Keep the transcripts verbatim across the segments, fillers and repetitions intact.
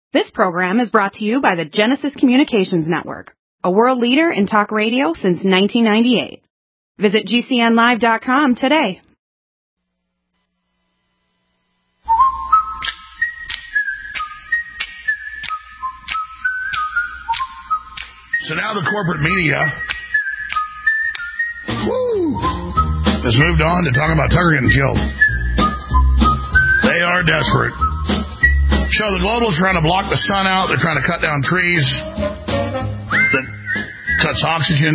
This program is brought to you by the Genesis Communications Network, a world leader in talk radio since nineteen ninety-eight. Visit G C N live dot com today. So now the corporate media woo, has moved on to talking about Tucker getting killed. They are desperate. So the globals are trying to block the sun out. They're trying to cut down trees. That cuts oxygen.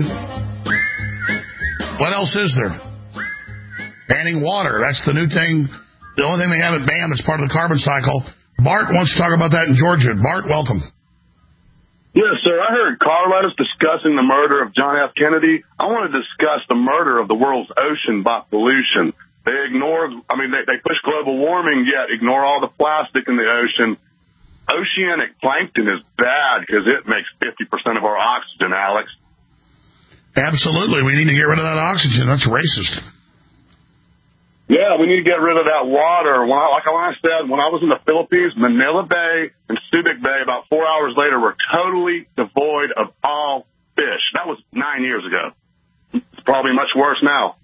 What else is there? Banning water. That's the new thing. The only thing they haven't banned is part of the carbon cycle. Bart wants to talk about that in Georgia. Bart, welcome. Yes, sir. I heard Carlos discussing the murder of John F. Kennedy. I want to discuss the murder of the world's ocean by pollution. They ignore, I mean, they, they push global warming, yet ignore all the plastic in the ocean. Oceanic plankton is bad because it makes fifty percent of our oxygen, Alex. Absolutely. We need to get rid of that oxygen. That's racist. Yeah, we need to get rid of that water. When I, like I said, when I was in the Philippines, Manila Bay and Subic Bay, about four hours later, were totally devoid of all fish. That was nine years ago. It's probably much worse now.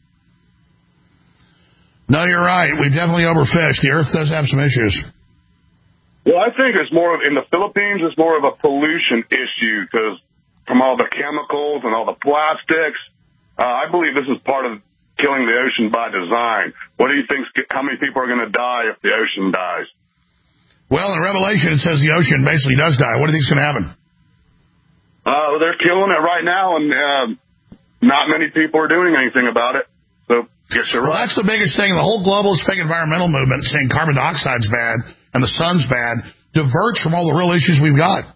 No, you're right. We definitely overfished. The Earth does have some issues. Well, I think it's more of, in the Philippines, it's more of a pollution issue because from all the chemicals and all the plastics. Uh, I believe this is part of killing the ocean by design. What do you think? How many people are going to die if the ocean dies? Well, in Revelation, it says the ocean basically does die. What do you think is going to happen? Uh, they're killing it right now, and uh, not many people are doing anything about it. So, yes, you're well, right. that's the biggest thing. The whole globalist fake environmental movement saying carbon dioxide's bad and the sun's bad diverts from all the real issues we've got.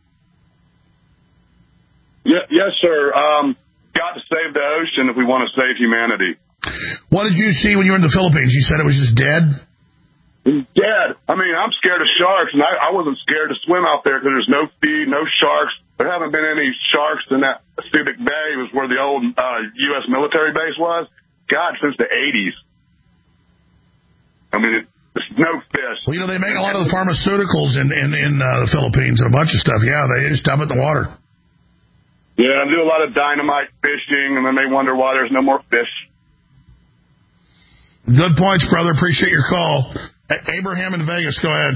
Yeah, yes, sir. Um, got to save the ocean if we want to save humanity. What did you see when you were in the Philippines? You said it was just dead? Dead. I mean, I'm scared of sharks, and I, I wasn't scared to swim out there because there's no feed, no sharks. There haven't been any sharks in that Subic Bay. It was where the old uh, U S military base was. God, since the eighties. I mean, it, there's no fish. Well, you know, they make a lot of the pharmaceuticals in, in, in uh, the Philippines and a bunch of stuff. Yeah, they just dump it in the water. Yeah, they do a lot of dynamite fishing, and then they wonder why there's no more fish. Good points, brother. Appreciate your call. A- Abraham in Vegas, go ahead.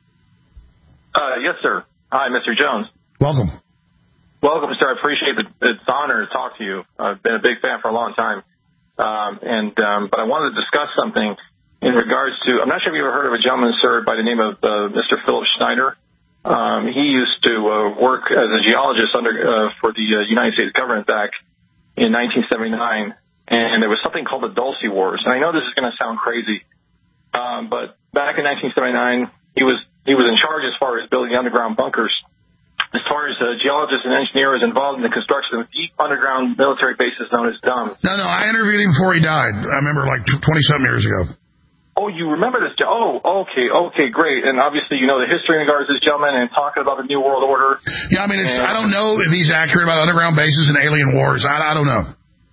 Uh, yes, sir. Hi, Mister Jones. Welcome. Welcome, sir. I appreciate it. It's an honor to talk to you. I've been a big fan for a long time. Um, and um, but I wanted to discuss something in regards to, I'm not sure if you've ever heard of a gentleman, sir, by the name of uh, Mister Philip Schneider. Um, he used to uh, work as a geologist under uh, for the uh, United States Government Act in nineteen seventy-nine, and there was something called the Dulce Wars. And I know this is going to sound crazy, um, but back in nineteen seventy-nine, he was he was in charge as far as building underground bunkers. As far as uh, geologists and engineers involved in the construction of deep underground military bases known as D U M S. No, no, I interviewed him before he died. I remember like twenty-something years ago. Oh, you remember this? Oh, okay, okay, great. And obviously, you know the history in regards to this gentleman and talking about the New World Order. Yeah, I mean, it's, and, I don't know if he's accurate about underground bases and alien wars. I, I don't know.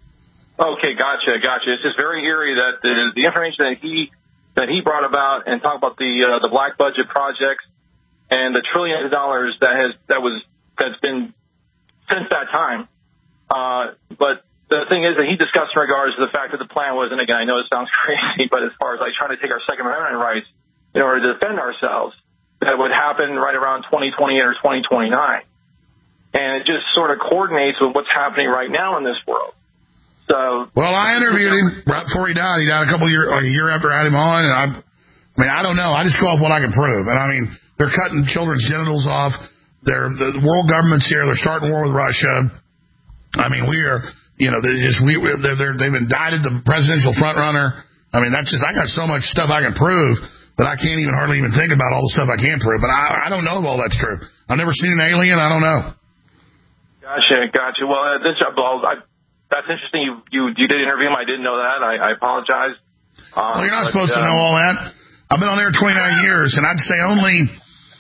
Okay, gotcha, gotcha. It's just very eerie that the, the information that he that he brought about and talk about the uh, the black budget projects and the trillions of dollars that has that was that's been since that time. Uh, but the thing is that he discussed in regards to the fact that the plan was, and again, I know it sounds crazy, but as far as like trying to take our Second Amendment rights in order to defend ourselves, that would happen right around twenty twenty-eight or twenty twenty-nine. And it just sort of coordinates with what's happening right now in this world. So, well, I interviewed him right before he died. He died a couple of years, like a year after I had him on, and I, I mean, I don't know. I just go off what I can prove. And I mean, they're cutting children's genitals off. They're the, the world government's here. They're starting war with Russia. I mean, we are, you know, they just we they're, they're, they've indicted the presidential front runner. I mean, that's just I got so much stuff I can prove that I can't even hardly even think about all the stuff I can't prove. But I, I don't know if all that's true. I've never seen an alien. I don't know. Gotcha, gotcha. Well, uh, this, well I, that's interesting. You, you you did interview him. I didn't know that. I, I apologize. Um, well, you're not but, supposed um, to know all that. I've been on there twenty-nine years, and I'd say only,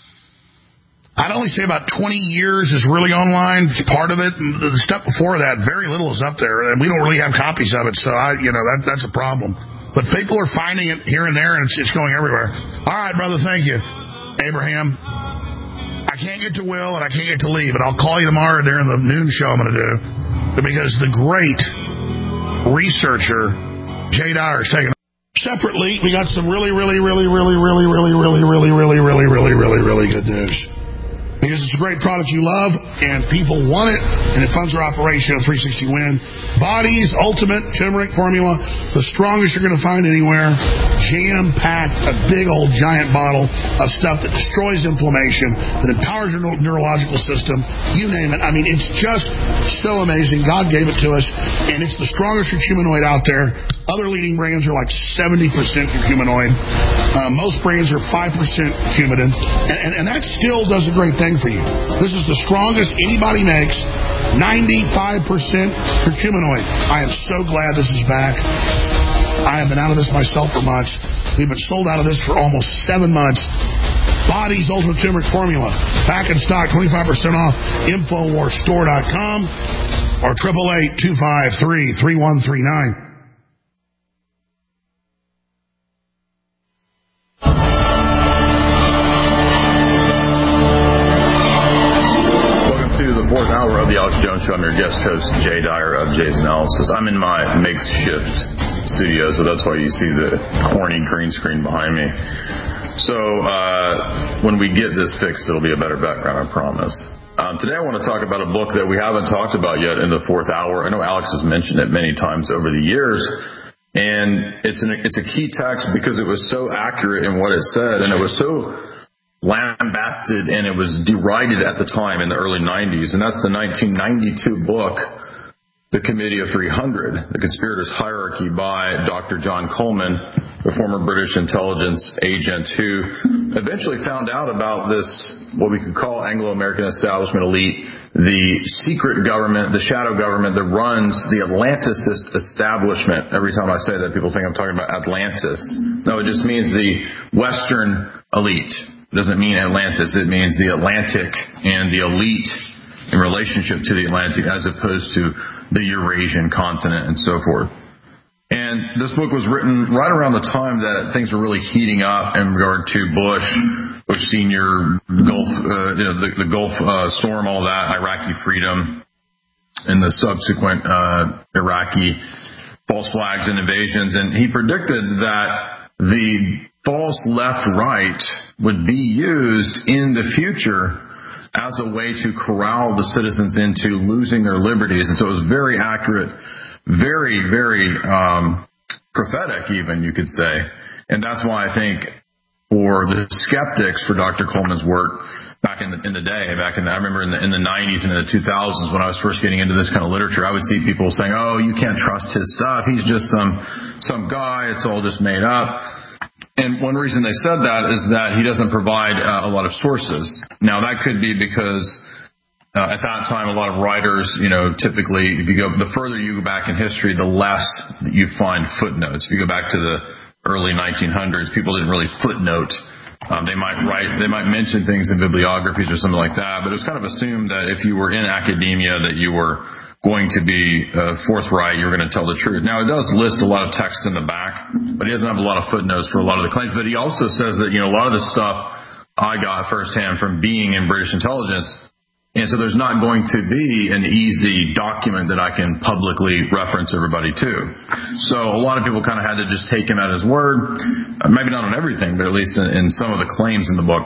I'd only say about twenty years is really online. It's part of it. And the stuff before that, very little is up there, and we don't really have copies of it. So I, you know, that that's a problem. But people are finding it here and there, and it's it's going everywhere. All right, brother. Thank you, Abraham. can't get to Will and I can't get to Lee, but I'll call you tomorrow during the noon show I'm going to do. Because the great researcher, Jay Dyer, is taking separately. We got some really, really, really, really, really, really, really, really, really, really, really, really, really good news. Because it's a great product you love, and people want it, and it funds our operation at three sixty Win. Body's Ultimate Turmeric Formula, the strongest you're going to find anywhere, jam-packed, a big old giant bottle of stuff that destroys inflammation, that empowers your neurological system, you name it. I mean, it's just so amazing. God gave it to us, and it's the strongest curcuminoid out there. Other leading brands are like seventy percent curcuminoid. Uh, most brands are five percent curcumin, and, and, and that still does a great thing for you. This is the strongest anybody makes, ninety-five percent curcuminoid. I am so glad this is back. I have been out of this myself for months. We've been sold out of this for almost seven months. Body's Ultimate Turmeric Formula, back in stock, twenty-five percent off, infowars store dot com or eight eight eight, two five three, three one three nine. Fourth hour of the Alex Jones Show. I'm your guest host, Jay Dyer of Jay's Analysis. I'm in my makeshift studio, so that's why you see the corny green screen behind me. So uh, when we get this fixed, it'll be a better background, I promise. Um, today I want to talk about a book that we haven't talked about yet in the fourth hour. I know Alex has mentioned it many times over the years, and it's an, it's a key text because it was so accurate in what it said, and it was so lambasted and it was derided at the time in the early nineties, and that's the nineteen ninety-two book, The Committee of three hundred, The Conspirators' Hierarchy, by Doctor John Coleman, the former British intelligence agent who eventually found out about this, what we could call Anglo-American establishment elite, the secret government, the shadow government that runs the Atlanticist establishment. Every time I say that, people think I'm talking about Atlantis. No, it just means the Western elite. It doesn't mean Atlantis. It means the Atlantic and the elite in relationship to the Atlantic as opposed to the Eurasian continent and so forth. And this book was written right around the time that things were really heating up in regard to Bush, Bush Senior, Gulf, uh, you know, the, the Gulf uh, storm, all that, Iraqi freedom, and the subsequent uh, Iraqi false flags and invasions. And he predicted that the false left-right would be used in the future as a way to corral the citizens into losing their liberties. And so it was very accurate, very, very um, prophetic even, you could say. And that's why I think for the skeptics for Doctor Coleman's work back in the, in the day, back in the, I remember in the, in the nineties and in the two thousands when I was first getting into this kind of literature, I would see people saying, oh, you can't trust his stuff. He's just some some guy. It's all just made up. And one reason they said that is that he doesn't provide uh, a lot of sources. Now, that could be because uh, at that time, a lot of writers, you know, typically, if you go, the further you go back in history, the less you find footnotes. If you go back to the early nineteen hundreds, people didn't really footnote. Um, they might write, they might mention things in bibliographies or something like that, but it was kind of assumed that if you were in academia that you were going to be uh, forthright, you're going to tell the truth. Now, it does list a lot of text in the back, but he doesn't have a lot of footnotes for a lot of the claims. But he also says that, you know, a lot of the stuff I got firsthand from being in British intelligence, and so there's not going to be an easy document that I can publicly reference everybody to. So a lot of people kind of had to just take him at his word, uh, maybe not on everything, but at least in, in some of the claims in the book.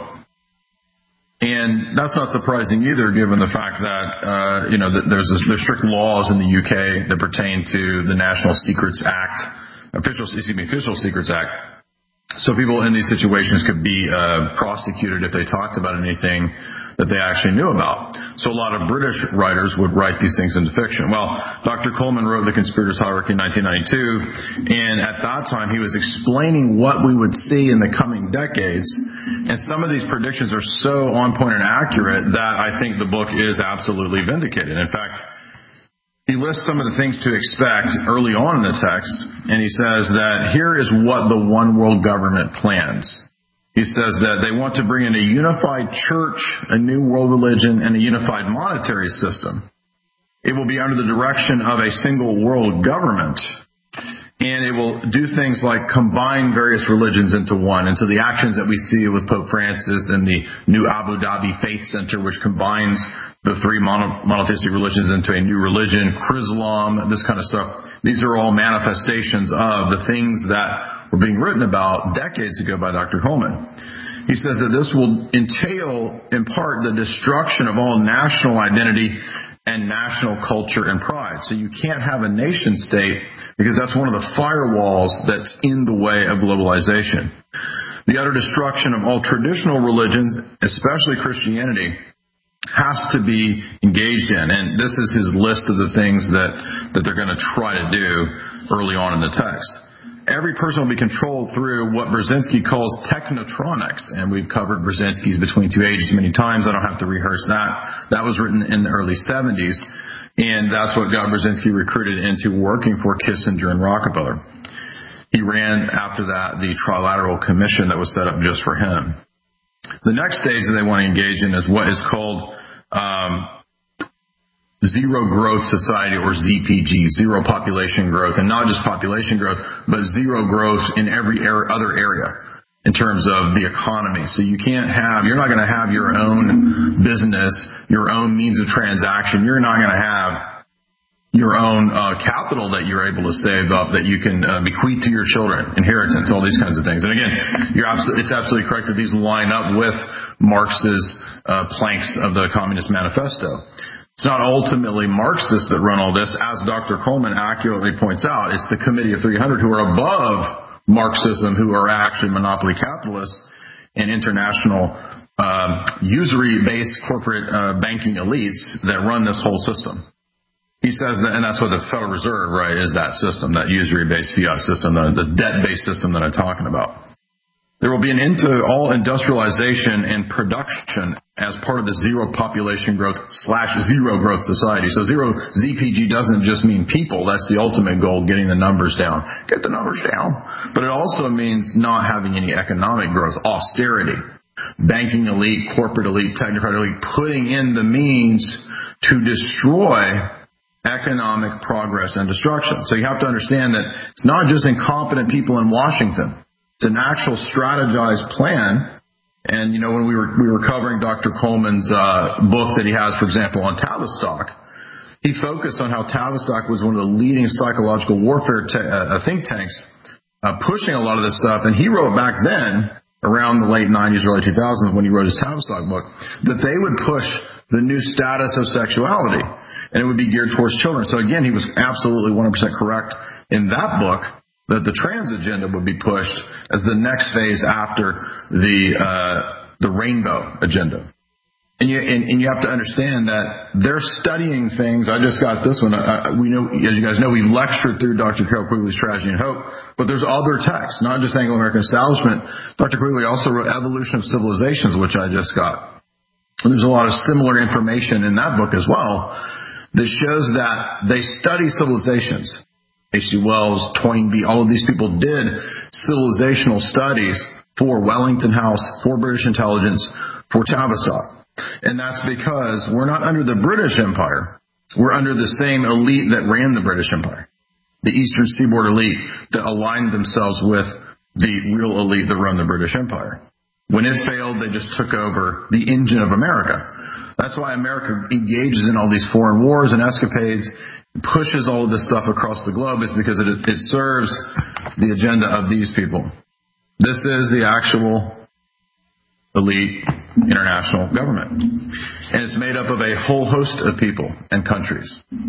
And that's not surprising either, given the fact that, uh, you know, that there's, a, there's strict laws in the U K that pertain to the National Secrets Act, official, excuse me, Official Secrets Act. So people in these situations could be uh, prosecuted if they talked about anything that they actually knew about. So a lot of British writers would write these things into fiction. Well, Doctor Coleman wrote The Conspirators' Hierarchy in nineteen ninety-two, and at that time he was explaining what we would see in the coming decades. And some of these predictions are so on point and accurate that I think the book is absolutely vindicated. In fact, he lists some of the things to expect early on in the text, and he says that here is what the one world government plans. He says that they want to bring in a unified church, a new world religion, and a unified monetary system. It will be under the direction of a single world government. And it will do things like combine various religions into one. And so the actions that we see with Pope Francis and the new Abu Dhabi Faith Center, which combines the three mono- monotheistic religions into a new religion, Chrislam, this kind of stuff, these are all manifestations of the things that were being written about decades ago by Doctor Coleman. He says that this will entail, in part, the destruction of all national identity and national culture and pride. So you can't have a nation state because that's one of the firewalls that's in the way of globalization. The utter destruction of all traditional religions, especially Christianity, has to be engaged in. And this is his list of the things that, that they're going to try to do early on in the text. Every person will be controlled through what Brzezinski calls technotronics, and we've covered Brzezinski's Between Two Ages many times. I don't have to rehearse that. That was written in the early seventies, and that's what got Brzezinski recruited into working for Kissinger and Rockefeller. He ran, after that, the Trilateral Commission that was set up just for him. The next stage that they want to engage in is what is called um, Zero Growth Society, or Z P G, Zero Population Growth, and not just population growth, but zero growth in every er- other area in terms of the economy. So you can't have, you're not going to have your own business, your own means of transaction. You're not going to have your own uh, capital that you're able to save up that you can uh, bequeath to your children, inheritance, all these kinds of things. And again, you're absolutely, it's absolutely correct that these line up with Marx's uh, planks of the Communist Manifesto. It's not ultimately Marxists that run all this. As Doctor Coleman accurately points out, it's the Committee of three hundred who are above Marxism, who are actually monopoly capitalists and international um, usury-based corporate uh, banking elites that run this whole system. He says that, and that's what the Federal Reserve, right, is that system, that usury-based fiat system, the, the debt-based system that I'm talking about. There will be an end to all industrialization and production as part of the zero population growth slash zero growth society. So zero Z P G doesn't just mean people. That's the ultimate goal, getting the numbers down. Get the numbers down. But it also means not having any economic growth, austerity, banking elite, corporate elite, technocrat elite, putting in the means to destroy economic progress and destruction. So you have to understand that it's not just incompetent people in Washington. It's an actual strategized plan. And, you know, when we were we were covering Doctor Coleman's uh, book that he has, for example, on Tavistock, he focused on how Tavistock was one of the leading psychological warfare te- uh, think tanks uh, pushing a lot of this stuff. And he wrote back then, around the late nineties, early two thousands, when he wrote his Tavistock book, that they would push the new status of sexuality, and it would be geared towards children. So, again, he was absolutely one hundred percent correct in that book, that the trans agenda would be pushed as the next phase after the uh, the rainbow agenda. And you and, and you have to understand that they're studying things. I just got this one. Uh, we know, as you guys know, we lectured through Doctor Carroll Quigley's Tragedy and Hope, but there's other texts, not just Anglo-American Establishment. Doctor Quigley also wrote Evolution of Civilizations, which I just got. And there's a lot of similar information in that book as well that shows that they study civilizations. H G Wells, Toynbee, all of these people did civilizational studies for Wellington House, for British intelligence, for Tavistock. And that's because we're not under the British Empire. We're under the same elite that ran the British Empire, the Eastern Seaboard elite that aligned themselves with the real elite that run the British Empire. When it failed, they just took over the engine of America. That's why America engages in all these foreign wars and escapades, pushes all of this stuff across the globe, is because it, it serves the agenda of these people. This is the actual elite international government. And it's made up of a whole host of people and countries.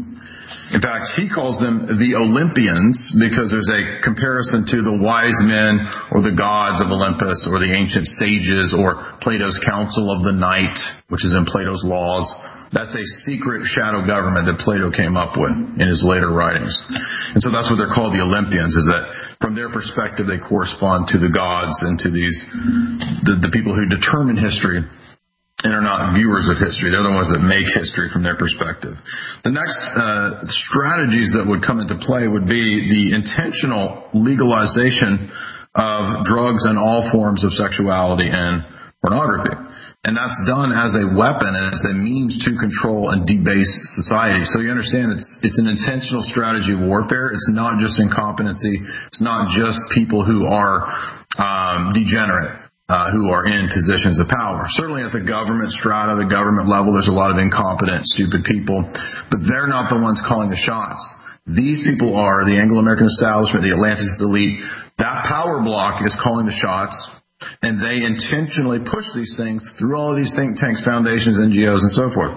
In fact, he calls them the Olympians because there's a comparison to the wise men or the gods of Olympus or the ancient sages or Plato's Council of the Night, which is in Plato's Laws. That's a secret shadow government that Plato came up with in his later writings. And so that's what they're called, the Olympians, is that from their perspective, they correspond to the gods and to these, the, the people who determine history and are not viewers of history. They're the ones that make history from their perspective. The next uh, strategies that would come into play would be the intentional legalization of drugs and all forms of sexuality and pornography. And that's done as a weapon and as a means to control and debase society. So you understand it's it's an intentional strategy of warfare. It's not just incompetency. It's not just people who are um, degenerate. Uh, who are in positions of power. Certainly at the government strata, the government level, there's a lot of incompetent, stupid people, but they're not the ones calling the shots. These people are the Anglo-American establishment, the Atlantis elite. That power block is calling the shots, and they intentionally push these things through all of these think tanks, foundations, N G Os, and so forth.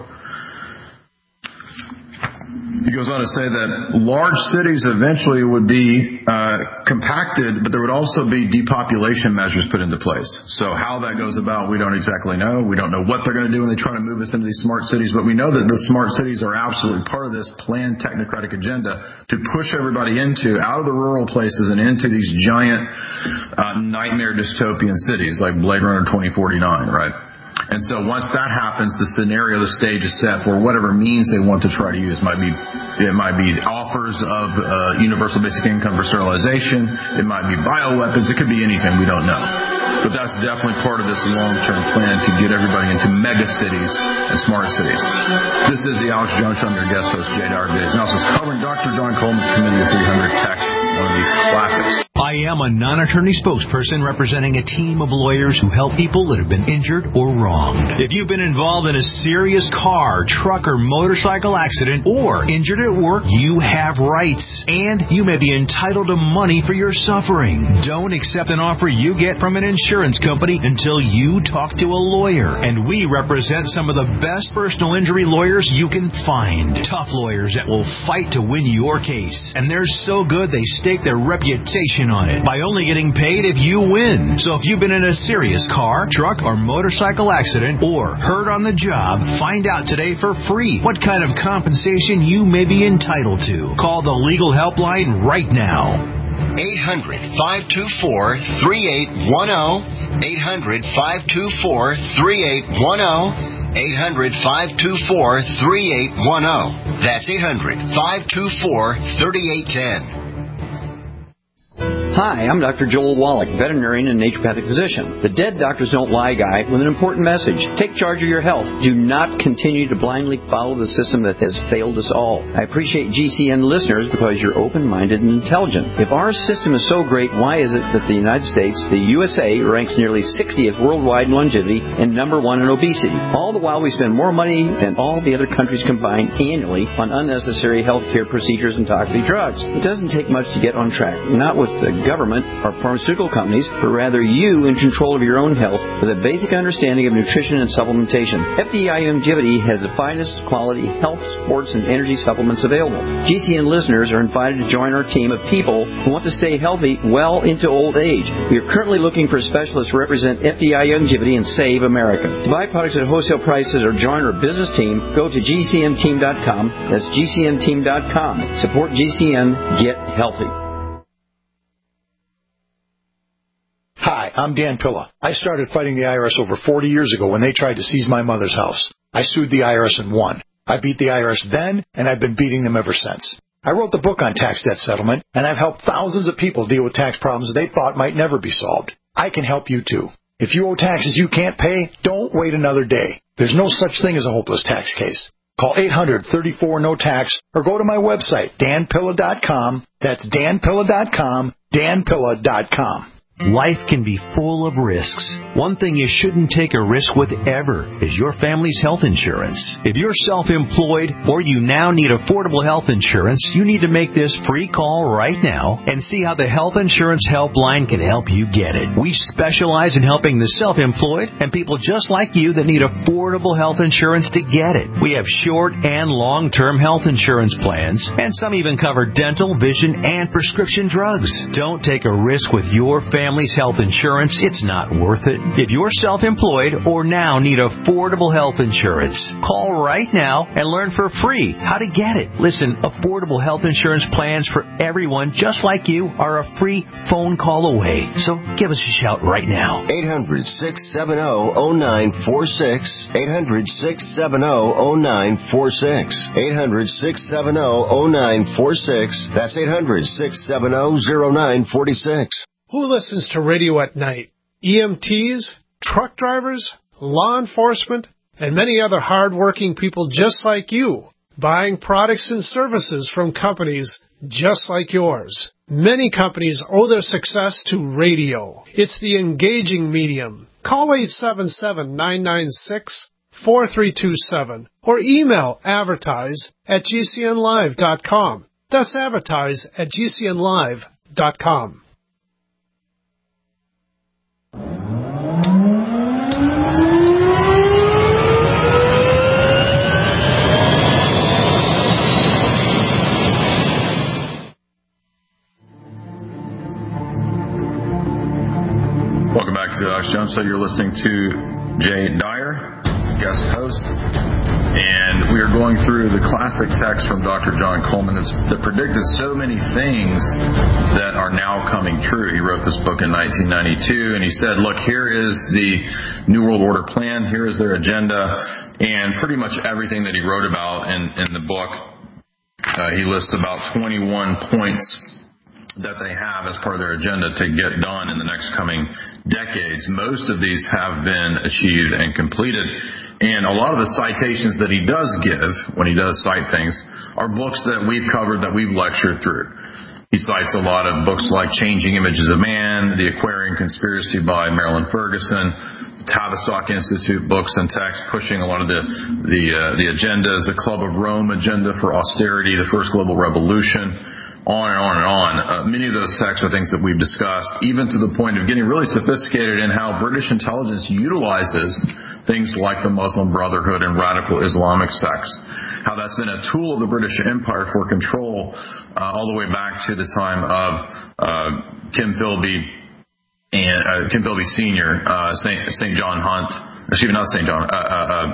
He goes on to say that large cities eventually would be uh, compacted, but there would also be depopulation measures put into place. So how that goes about, we don't exactly know. We don't know what they're going to do when they try to move us into these smart cities, but we know that the smart cities are absolutely part of this planned technocratic agenda to push everybody into, out of the rural places and into these giant uh, nightmare dystopian cities like Blade Runner twenty forty-nine, right? And so once that happens, the scenario, the stage is set for whatever means they want to try to use. It might be, it might be offers of uh, universal basic income for sterilization. It might be bioweapons. It could be anything. We don't know. But that's definitely part of this long-term plan to get everybody into mega cities and smart cities. This is the Alex Jones Show. I'm your guest host, Jay Dyer. Today's analysis covering Doctor John Coleman's Committee of three hundred text, one of these classics. I am a non-attorney spokesperson representing a team of lawyers who help people that have been injured or wronged. If you've been involved in a serious car, truck, or motorcycle accident or injured at work, you have rights, and you may be entitled to money for your suffering. Don't accept an offer you get from an insurance company until you talk to a lawyer, and we represent some of the best personal injury lawyers you can find. Tough lawyers that will fight to win your case, and they're so good they stake their reputation on it by only getting paid if you win. So if you've been in a serious car, truck, or motorcycle accident or hurt on the job, find out today for free what kind of compensation you may be entitled to. Call the legal helpline right now. eight hundred, five two four, three eight one zero. eight hundred, five two four, three eight one zero. eight hundred, five two four, three eight one zero. That's eight hundred, five two four, three eight one zero. Hi, I'm Doctor Joel Wallach, veterinarian and naturopathic physician. The Dead Doctors Don't Lie guy with an important message. Take charge of your health. Do not continue to blindly follow the system that has failed us all. I appreciate G C N listeners because you're open-minded and intelligent. If our system is so great, why is it that the United States, the U S A, ranks nearly sixtieth worldwide in longevity and number one in obesity? All the while we spend more money than all the other countries combined annually on unnecessary health care procedures and toxic drugs. It doesn't take much to get on track. Not with the government or pharmaceutical companies, but rather you in control of your own health with a basic understanding of nutrition and supplementation. F D I Longevity has the finest quality health, sports, and energy supplements available. G C N listeners are invited to join our team of people who want to stay healthy well into old age. We are currently looking for specialists to represent F D I Longevity and Save America. To buy products at wholesale prices or join our business team, go to G C N team dot com. That's G C N team dot com. Support G C N. Get healthy. Hi, I'm Dan Pilla. I started fighting the I R S over forty years ago when they tried to seize my mother's house. I sued the I R S and won. I beat the I R S then, and I've been beating them ever since. I wrote the book on tax debt settlement, and I've helped thousands of people deal with tax problems they thought might never be solved. I can help you too. If you owe taxes you can't pay, don't wait another day. There's no such thing as a hopeless tax case. Call eight hundred, thirty-four, no tax or go to my website, dan pilla dot com. That's dan pilla dot com, dan pilla dot com. Life can be full of risks. One thing you shouldn't take a risk with ever is your family's health insurance. If you're self-employed or you now need affordable health insurance, you need to make this free call right now and see how the Health Insurance Helpline can help you get it. We specialize in helping the self-employed and people just like you that need affordable health insurance to get it. We have short and long-term health insurance plans, and some even cover dental, vision, and prescription drugs. Don't take a risk with your family. Family's health insurance, it's not worth it. If you're self-employed or now need affordable health insurance, call right now and learn for free how to get it. Listen, affordable health insurance plans for everyone just like you are a free phone call away. So give us a shout right now. eight hundred, six seven zero, zero nine four six. eight hundred, six seven zero, zero nine four six. eight hundred, six seven zero, zero nine four six. That's eight hundred, six seven zero, zero nine four six. Who listens to radio at night? E M Ts? Truck drivers? law enforcement, and many other hard-working people just like you, buying products and services from companies just like yours. Many companies owe their success to radio. It's the engaging medium. Call eight seven seven, nine nine six, four three two seven or email advertise at g c n live dot com. That's advertise at g c n live dot com. Welcome back to the Alex Jones Show. You're listening to Jay Dyer, guest host, and we are going through the classic text from Doctor John Coleman that's, that predicted so many things that are now coming true. He wrote this book in nineteen ninety-two, and he said, look, here is the New World Order plan, here is their agenda, and pretty much everything that he wrote about in, in the book, uh, he lists about twenty-one points that they have as part of their agenda to get done in the next coming decades. Most of these have been achieved and completed. And a lot of the citations that he does give when he does cite things are books that we've covered, that we've lectured through. He cites a lot of books like Changing Images of Man, The Aquarian Conspiracy by Marilyn Ferguson, Tavistock Institute books and texts pushing a lot of the the, uh, the agendas, the Club of Rome agenda for austerity, the First Global Revolution, on and on and on. Uh, many of those texts are things that we've discussed, even to the point of getting really sophisticated in how British intelligence utilizes things like the Muslim Brotherhood and radical Islamic sects, how that's been a tool of the British Empire for control uh, all the way back to the time of uh, Kim Philby and uh, Kim Philby Senior, uh, Saint Saint John Hunt, excuse me, not Saint John, uh, uh, uh,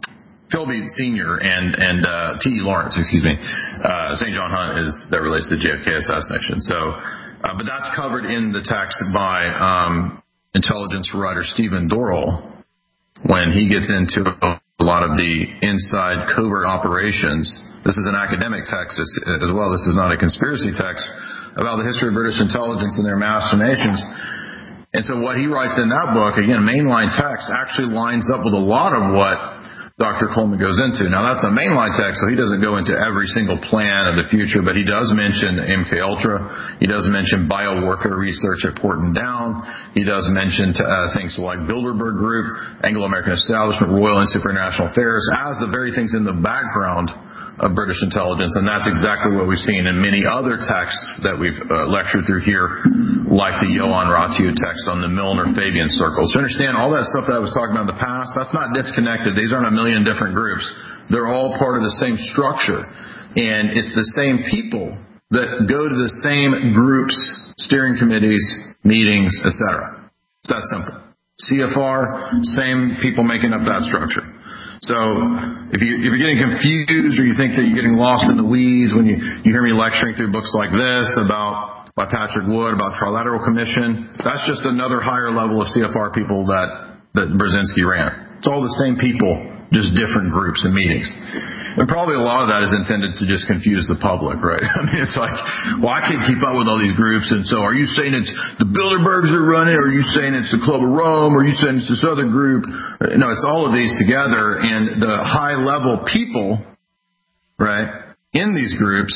Philby Senior and and uh, T E Lawrence, excuse me. Uh, Saint John Hunt is that relates to the J F K assassination. So, uh, but that's covered in the text by um, intelligence writer Stephen Dorrell when he gets into a lot of the inside covert operations. This is an academic text as, as well. This is not a conspiracy text about the history of British intelligence and their machinations. And so what he writes in that book, again, mainline text, actually lines up with a lot of what Doctor Coleman goes into. Now, that's a mainline text, so he doesn't go into every single plan of the future, but he does mention M K Ultra. He does mention biowarfare research at Porton Down. He does mention uh, things like Bilderberg Group, Anglo-American Establishment, Royal and Supranational Affairs as the very things in the background of British intelligence, and that's exactly what we've seen in many other texts that we've uh, lectured through here, like the Johann Rathieu text on the Milner-Fabian circles. So understand, all that stuff that I was talking about in the past, that's not disconnected. These aren't a million different groups. They're all part of the same structure, and it's the same people that go to the same groups, steering committees, meetings, et cetera. It's that simple. C F R, same people making up that structure. So if, you, if you're getting confused or you think that you're getting lost in the weeds when you, you hear me lecturing through books like this about by Patrick Wood about Trilateral Commission, that's just another higher level of C F R people that, that Brzezinski ran. It's all the same people, just different groups and meetings. And probably a lot of that is intended to just confuse the public, right? I mean, it's like, well, I can't keep up with all these groups, and so are you saying it's the Bilderbergs are running, or are you saying it's the Club of Rome, or are you saying it's this other group? No, it's all of these together, and the high-level people, right, in these groups,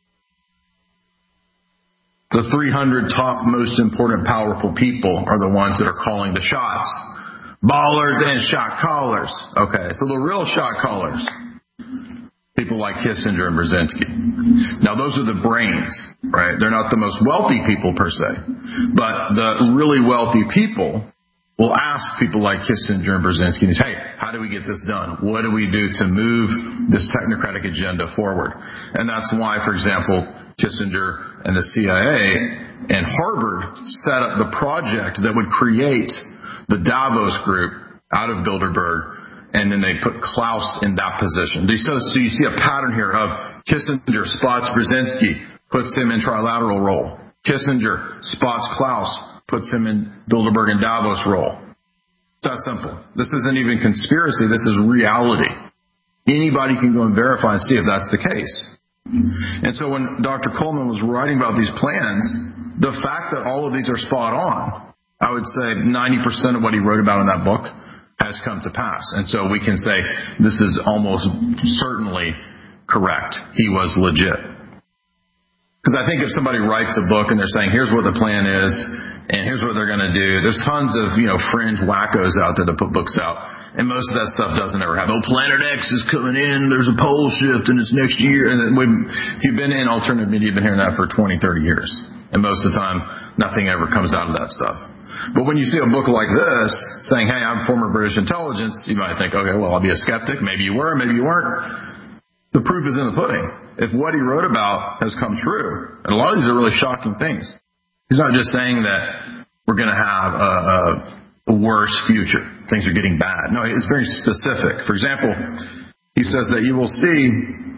the three hundred top most important, powerful people are the ones that are calling the shots. Ballers and shot callers. Okay, so the real shot callers, people like Kissinger and Brzezinski. Now, those are the brains, right? They're not the most wealthy people per se. But the really wealthy people will ask people like Kissinger and Brzezinski, hey, how do we get this done? What do we do to move this technocratic agenda forward? And that's why, for example, Kissinger and the C I A and Harvard set up the project that would create the Davos group out of Bilderberg, and then they put Klaus in that position. So, so you see a pattern here of Kissinger spots Brzezinski, puts him in trilateral role. Kissinger spots Klaus, puts him in Bilderberg and Davos role. It's that simple. This isn't even conspiracy. This is reality. Anybody can go and verify and see if that's the case. And so when Doctor Coleman was writing about these plans, the fact that all of these are spot on, I would say ninety percent of what he wrote about in that book has come to pass. And so we can say this is almost certainly correct. He was legit. Because I think if somebody writes a book and they're saying, here's what the plan is, and here's what they're going to do, there's tons of, you know, fringe wackos out there that put books out. And most of that stuff doesn't ever happen. Oh, Planet X is coming in, there's a pole shift, and it's next year. And then we've, if you've been in alternative media, you've been hearing that for twenty, thirty years. And most of the time, nothing ever comes out of that stuff. But when you see a book like this saying, hey, I'm former British intelligence, you might think, okay, well, I'll be a skeptic. Maybe you were, maybe you weren't. The proof is in the pudding. If what he wrote about has come true, and a lot of these are really shocking things. He's not just saying that we're going to have a, a, a worse future. Things are getting bad. No, it's very specific. For example, he says that you will see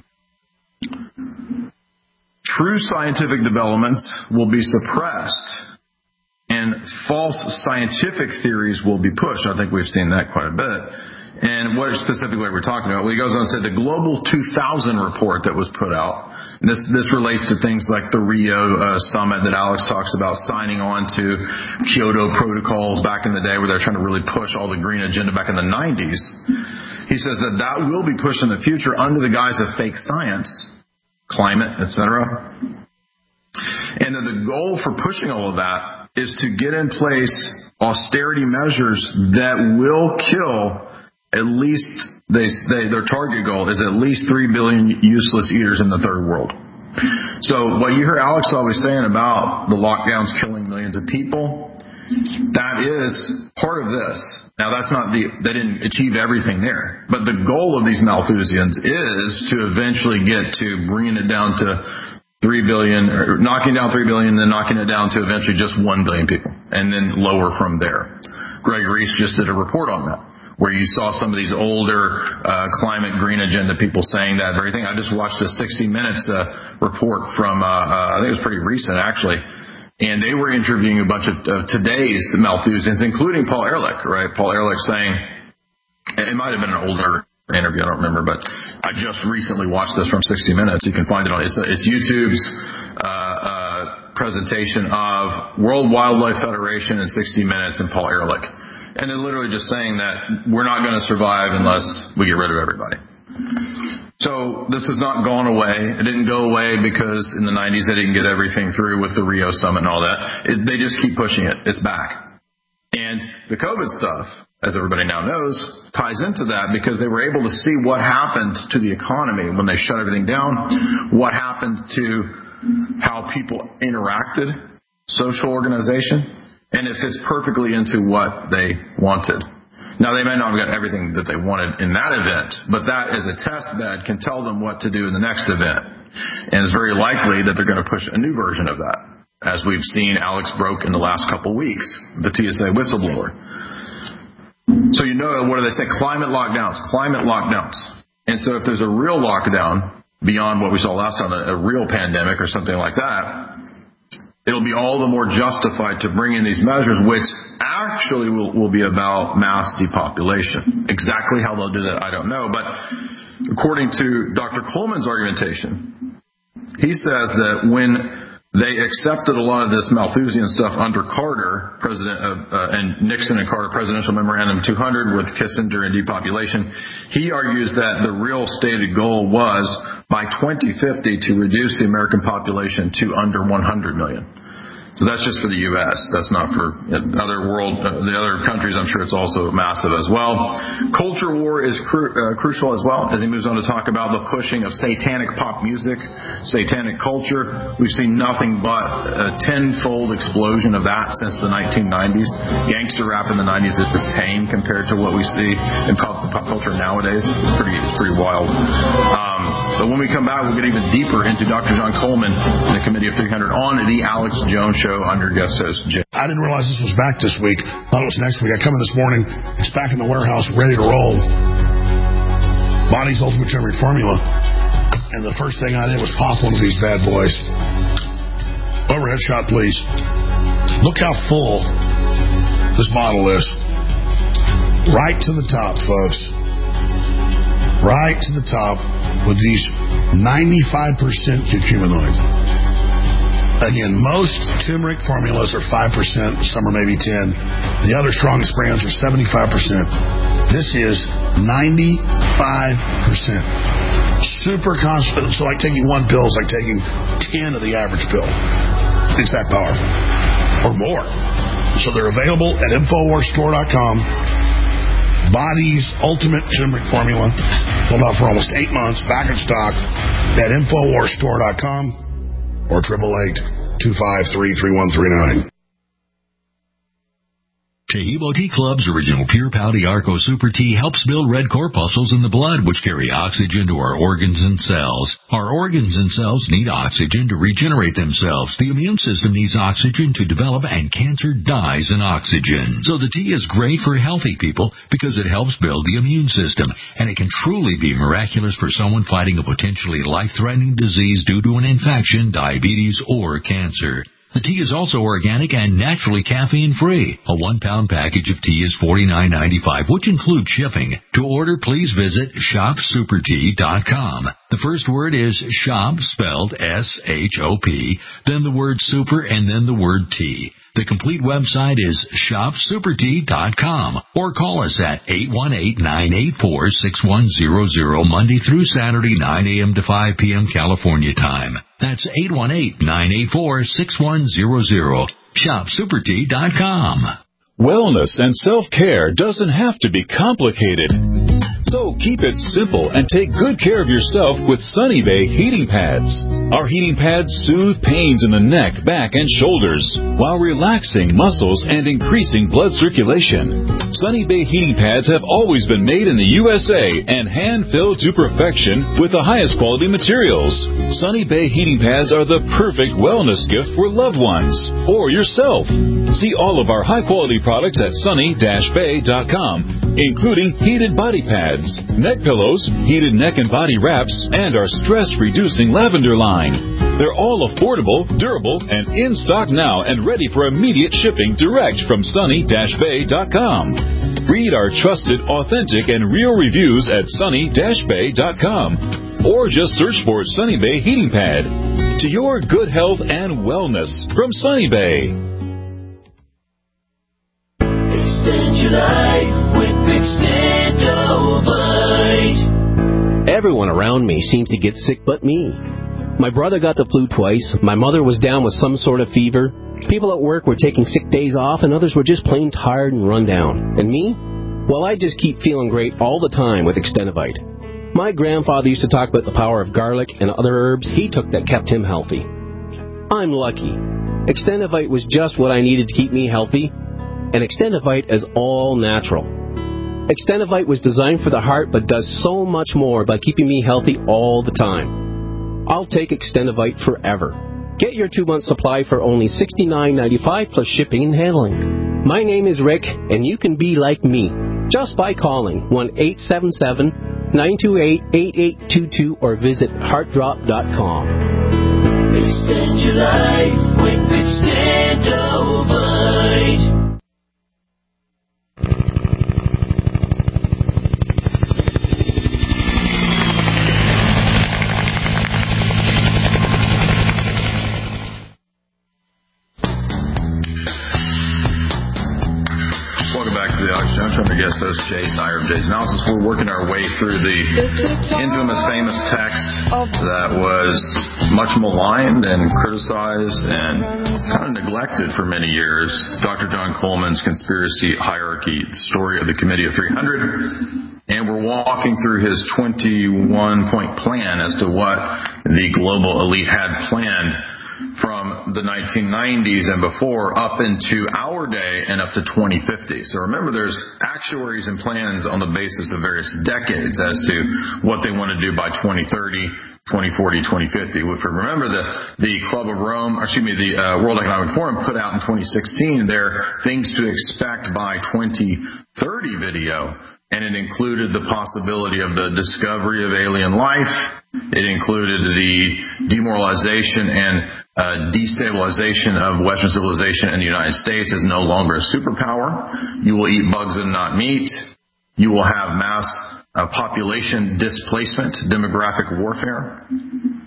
true scientific developments will be suppressed and false scientific theories will be pushed. I think we've seen that quite a bit. And what specifically we're talking about? Well, he goes on and said the Global two thousand report that was put out. And this this relates to things like the Rio uh, summit that Alex talks about, signing on to Kyoto protocols back in the day where they're trying to really push all the green agenda back in the nineties. He says that that will be pushed in the future under the guise of fake science, climate, et cetera. And that the goal for pushing all of that is to get in place austerity measures that will kill at least, they, they, their target goal is at least three billion useless eaters in the third world. So what you hear Alex always saying about the lockdowns killing millions of people, that is part of this. Now, that's not the, they didn't achieve everything there. But the goal of these Malthusians is to eventually get to bringing it down to three billion, or knocking down three billion, then knocking it down to eventually just one billion people, and then lower from there. Greg Reese just did a report on that, where you saw some of these older uh, climate green agenda people saying that very thing. I just watched a sixty minutes uh, report from, uh, uh, I think it was pretty recent actually, and they were interviewing a bunch of uh, today's Malthusians, including Paul Ehrlich, right? Paul Ehrlich saying, it might have been an older interview, I don't remember, but I just recently watched this from sixty minutes. You can find it on, it's, it's YouTube's uh, uh, presentation of World Wildlife Federation in sixty minutes and Paul Ehrlich. And they're literally just saying that we're not going to survive unless we get rid of everybody. So this has not gone away. It didn't go away because in the nineties they didn't get everything through with the Rio summit and all that. It, they just keep pushing it. It's back. And the COVID stuff, as everybody now knows, ties into that because they were able to see what happened to the economy when they shut everything down, what happened to how people interacted, social organization, and it fits perfectly into what they wanted. Now, they may not have got everything that they wanted in that event, but that is a test bed can tell them what to do in the next event. And it's very likely that they're going to push a new version of that, as we've seen Alex broke in the last couple weeks, the T S A whistleblower. So you know, what do they say? Climate lockdowns, climate lockdowns. And so if there's a real lockdown beyond what we saw last time, a, a real pandemic or something like that, it'll be all the more justified to bring in these measures, which actually will, will be about mass depopulation. Exactly how they'll do that, I don't know. But according to Doctor Coleman's argumentation, he says that when they accepted a lot of this Malthusian stuff under Carter, President of, uh, and Nixon and Carter Presidential Memorandum two hundred with Kissinger and depopulation, he argues that the real stated goal was by twenty fifty to reduce the American population to under one hundred million. So that's just for the U S. That's not for other world, uh, the other countries. I'm sure it's also massive as well. Culture war is cru- uh, crucial as well, as he moves on to talk about the pushing of satanic pop music, satanic culture. We've seen nothing but a tenfold explosion of that since the nineteen nineties. Gangster rap in the nineties is tame compared to what we see in pop, pop culture nowadays. It's pretty, it's pretty wild. Um, but when we come back, we'll get even deeper into Doctor John Coleman and the Committee of three hundred on the Alex Jones Show under guest host Jay. I didn't realize this was back this week. Thought it was next week. I come in this morning. It's back in the warehouse, ready to roll. Body's Ultimate Turmeric Formula. And the first thing I did was pop one of these bad boys. Overhead shot, please. Look how full this bottle is. Right to the top, folks. Right to the top with these ninety-five percent curcuminoid. Again, most turmeric formulas are five percent, some are maybe ten. The other strongest brands are seventy-five percent. This is ninety-five percent. Super constant. So like taking one pill is like taking ten of the average pill. It's that powerful. Or more. So they're available at Infowars Store dot com. Body's Ultimate Turmeric Formula. Sold out for almost eight months. Back in stock at Infowars Store dot com or eight eight eight, two five three, three one three nine. Taheebo Tea Club's original Pure Pouty Arco Super Tea helps build red corpuscles in the blood, which carry oxygen to our organs and cells. Our organs and cells need oxygen to regenerate themselves. The immune system needs oxygen to develop, and cancer dies in oxygen. So the tea is great for healthy people because it helps build the immune system, and it can truly be miraculous for someone fighting a potentially life-threatening disease due to an infection, diabetes, or cancer. The tea is also organic and naturally caffeine-free. A one-pound package of tea is forty-nine ninety-five, which includes shipping. To order, please visit shop super tea dot com. The first word is shop, spelled S H O P, then the word super, and then the word tea. The complete website is shop super tea dot com, or call us at eight one eight, nine eight four, six one zero zero Monday through Saturday, nine a.m. to five p.m. California time. That's eight one eight, nine eight four, six one zero zero. shop super tea dot com. Wellness and self-care doesn't have to be complicated. So keep it simple and take good care of yourself with Sunny Bay heating pads. Our heating pads soothe pains in the neck, back, and shoulders while relaxing muscles and increasing blood circulation. Sunny Bay heating pads have always been made in the U S A and hand-filled to perfection with the highest quality materials. Sunny Bay heating pads are the perfect wellness gift for loved ones or yourself. See all of our high-quality products at sunny dash bay dot com, including heated body pads, neck pillows, heated neck and body wraps, and our stress-reducing lavender line. They're all affordable, durable, and in stock now and ready for immediate shipping direct from sunny dash bay dot com. Read our trusted, authentic, and real reviews at sunny dash bay dot com, or just search for Sunny Bay Heating Pad. To your good health and wellness from Sunny Bay. Extend your life with Extendovite. Everyone around me seems to get sick but me. My brother got the flu twice. My mother was down with some sort of fever. People at work were taking sick days off, and others were just plain tired and run down. And me? Well, I just keep feeling great all the time with Extendovite. My grandfather used to talk about the power of garlic and other herbs he took that kept him healthy. I'm lucky. Extendovite was just what I needed to keep me healthy. And Extendovite is all natural. Extendovite was designed for the heart but does so much more by keeping me healthy all the time. I'll take Extendovite forever. Get your two-month supply for only sixty-nine ninety-five plus shipping and handling. My name is Rick, and you can be like me just by calling one eight seven seven, nine two eight, eight eight two two or visit heart drop dot com. Extend your life with Extendovite. I'm your guest host, Jay Dyer of Jay's Analysis. We're working our way through the infamous, famous text that was much maligned and criticized and kind of neglected for many years. Doctor John Coleman's Conspiracy Hierarchy, the story of the Committee of three hundred. And we're walking through his twenty-one point plan as to what the global elite had planned from the nineteen nineties and before up into our day and up to twenty fifty. So remember, there's actuaries and plans on the basis of various decades as to what they want to do by twenty thirty, twenty forty, twenty fifty. If we remember, the, the Club of Rome, or excuse me, the uh, World Economic Forum put out in twenty sixteen their things to expect by twenty thirty video. And it included the possibility of the discovery of alien life. It included the demoralization and uh, destabilization of Western civilization in the United States as no longer a superpower. You will eat bugs and not meat. You will have mass uh, population displacement, demographic warfare.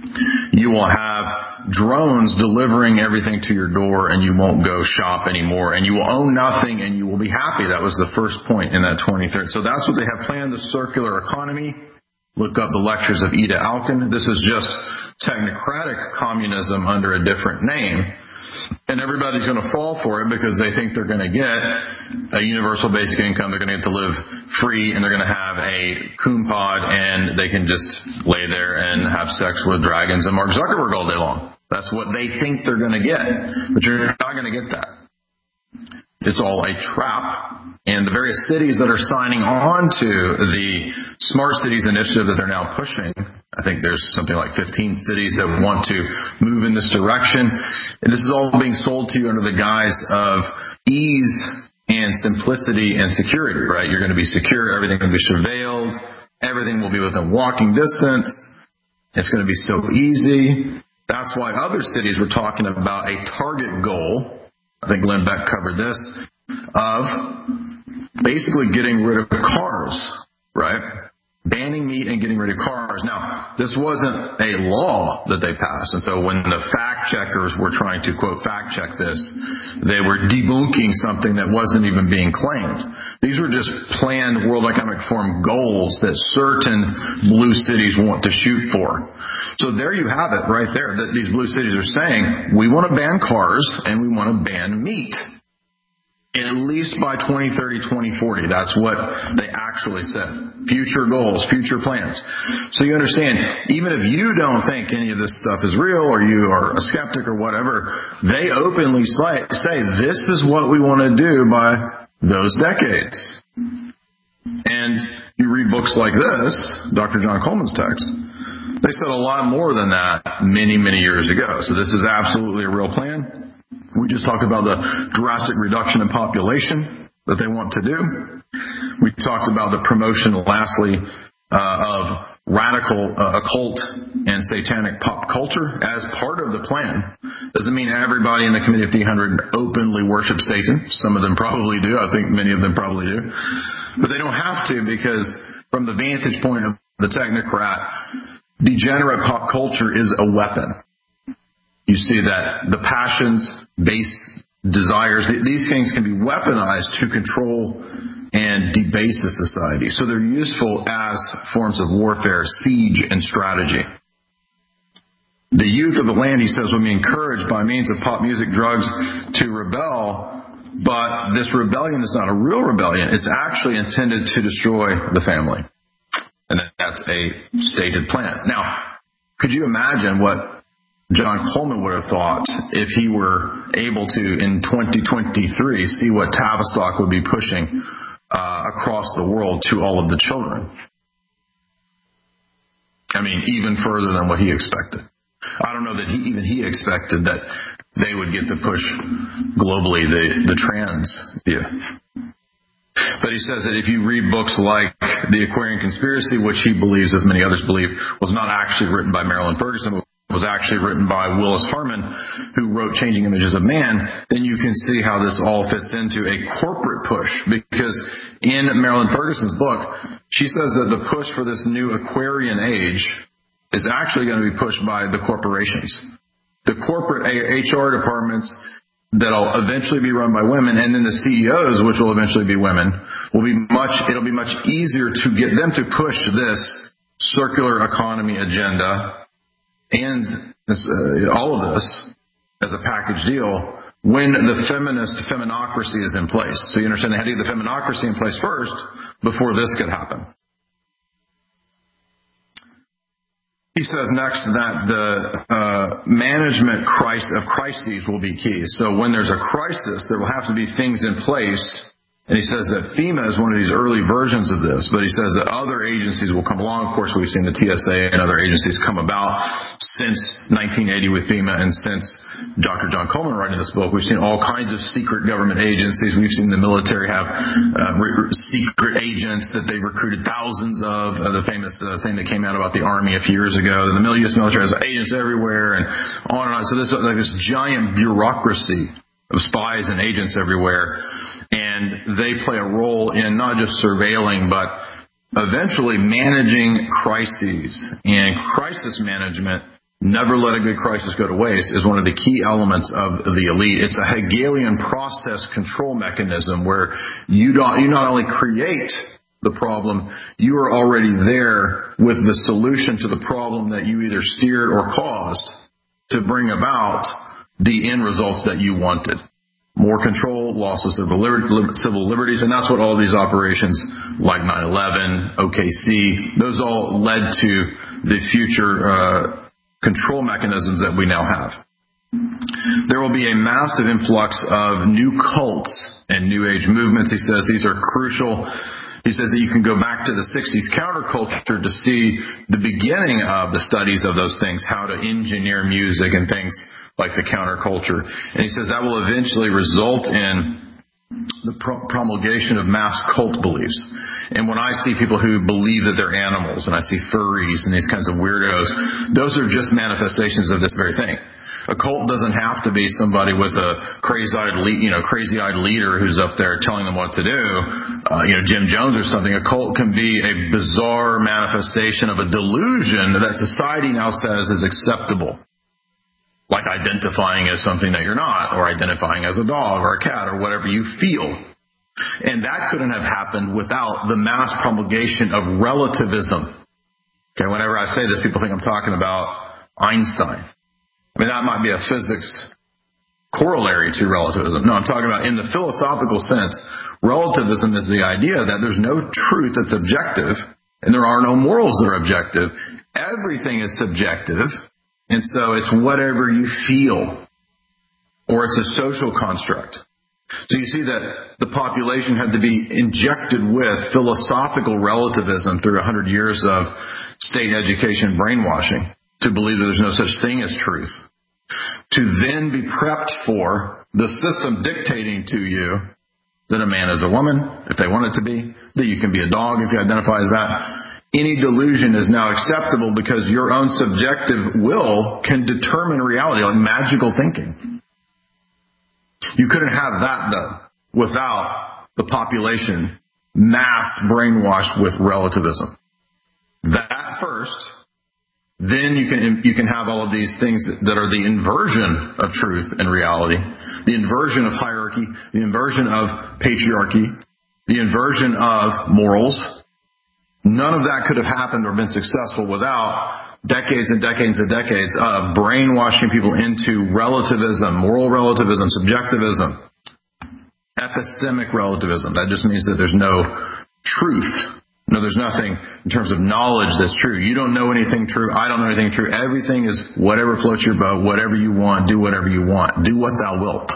You will have drones delivering everything to your door, and you won't go shop anymore, and you will own nothing, and you will be happy. That was the first point in that twenty-third. So that's what they have planned, the circular economy. Look up the lectures of Ida Auken. This is just technocratic communism under a different name. And everybody's going to fall for it because they think they're going to get a universal basic income. They're going to get to live free, and they're going to have a coon pod, and they can just lay there and have sex with dragons and Mark Zuckerberg all day long. That's what they think they're going to get. But you're not going to get that. It's all a trap. And the various cities that are signing on to the Smart Cities initiative that they're now pushing, I think there's something like fifteen cities that want to move in this direction. And this is all being sold to you under the guise of ease and simplicity and security, right? You're going to be secure. Everything will be surveilled. Everything will be within walking distance. It's going to be so easy. That's why other cities were talking about a target goal. I think Glenn Beck covered this, of basically getting rid of cars, right? Banning meat and getting rid of cars. Now, this wasn't a law that they passed. And so when the fact checkers were trying to, quote, fact check this, they were debunking something that wasn't even being claimed. These were just planned World Economic Forum goals that certain blue cities want to shoot for. So there you have it right there, that these blue cities are saying, we want to ban cars and we want to ban meat. At least by twenty thirty, twenty forty. That's what they actually said. Future goals, future plans. So you understand, even if you don't think any of this stuff is real, or you are a skeptic or whatever, they openly say, this is what we want to do by those decades. And you read books like this, Doctor John Coleman's text, they said a lot more than that many, many years ago. So this is absolutely a real plan. We just talked about the drastic reduction in population that they want to do. We talked about the promotion, lastly, uh, of radical uh, occult and satanic pop culture as part of the plan. Doesn't mean everybody in the Committee of three hundred openly worships Satan. Some of them probably do. I think many of them probably do. But they don't have to, because from the vantage point of the technocrat, degenerate pop culture is a weapon. You see that the passions, base desires, these things can be weaponized to control and debase a society. So they're useful as forms of warfare, siege, and strategy. The youth of the land, he says, will be encouraged by means of pop music, drugs, to rebel. But this rebellion is not a real rebellion. It's actually intended to destroy the family. And that's a stated plan. Now, could you imagine what John Coleman would have thought if he were able to, in twenty twenty-three, see what Tavistock would be pushing uh, across the world to all of the children? I mean, even further than what he expected. I don't know that he, even he expected that they would get to push globally the, the trans view. But he says that if you read books like The Aquarian Conspiracy, which he believes, as many others believe, was not actually written by Marilyn Ferguson, was actually written by Willis Harman, who wrote Changing Images of Man, then you can see how this all fits into a corporate push. Because in Marilyn Ferguson's book, she says that the push for this new Aquarian age is actually going to be pushed by the corporations. The corporate H R departments that'll eventually be run by women, and then the C E Os, which will eventually be women, will be much, it'll be much easier to get them to push this circular economy agenda and this, uh, all of this as a package deal when the feminist feminocracy is in place. So you understand they had to get the feminocracy in place first before this could happen. He says next that the uh, management crisis of crises will be key. So when there's a crisis, there will have to be things in place. And he says that FEMA is one of these early versions of this, but he says that other agencies will come along. Of course, we've seen the T S A and other agencies come about since nineteen eighty with FEMA, and since Doctor John Coleman writing this book, we've seen all kinds of secret government agencies. We've seen the military have uh, re- secret agents that they recruited thousands of. Uh, the famous uh, thing that came out about the Army a few years ago. The U S military has agents everywhere, and on and on. So there's like this giant bureaucracy of spies and agents everywhere. And they play a role in not just surveilling, but eventually managing crises. And crisis management never let a good crisis go to waste, is one of the key elements of the elite. It's a Hegelian process control mechanism where you don't, you not only create the problem, you are already there with the solution to the problem that you either steered or caused to bring about the end results that you wanted. More control, loss of civil, liber- civil liberties, and that's what all of these operations like nine eleven, O K C, those all led to the future uh, control mechanisms that we now have. There will be a massive influx of new cults and New Age movements. He says these are crucial. He says that you can go back to the sixties counterculture to see the beginning of the studies of those things, how to engineer music and things like the counterculture. And he says that will eventually result in the promulgation of mass cult beliefs. And when I see people who believe that they're animals, and I see furries and these kinds of weirdos, those are just manifestations of this very thing. A cult doesn't have to be somebody with a crazy-eyed, you know, crazy-eyed leader who's up there telling them what to do, uh, you know, Jim Jones or something. A cult can be a bizarre manifestation of a delusion that society now says is acceptable, like identifying as something that you're not, or identifying as a dog or a cat or whatever you feel. And that couldn't have happened without the mass promulgation of relativism. Okay, whenever I say this, people think I'm talking about Einstein. I mean, that might be a physics corollary to relativism. No, I'm talking about in the philosophical sense, relativism is the idea that there's no truth that's objective, and there are no morals that are objective. Everything is subjective, and so it's whatever you feel, or it's a social construct. So you see that the population had to be injected with philosophical relativism through one hundred years of state education brainwashing to believe that there's no such thing as truth, to then be prepped for the system dictating to you that a man is a woman, if they want it to be, that you can be a dog if you identify as that. Any delusion is now acceptable because your own subjective will can determine reality, like magical thinking. You couldn't have that, though, without the population mass brainwashed with relativism. That first. Then you can you can have all of these things that are the inversion of truth and reality, the inversion of hierarchy, the inversion of patriarchy, the inversion of morals. None of that could have happened or been successful without decades and decades and decades of brainwashing people into relativism, moral relativism, subjectivism, epistemic relativism. That just means that there's no truth. No, there's nothing in terms of knowledge that's true. You don't know anything true. I don't know anything true. Everything is whatever floats your boat, whatever you want, do whatever you want. Do what thou wilt.